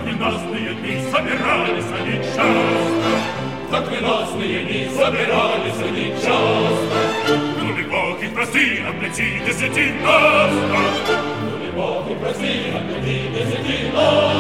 ненастные дни собирались они часто. Так ненастные дни собирались они часто. Ну, Бог их прости, оплети десятинаста. Ну, Бог их прости, оплети десятинаста.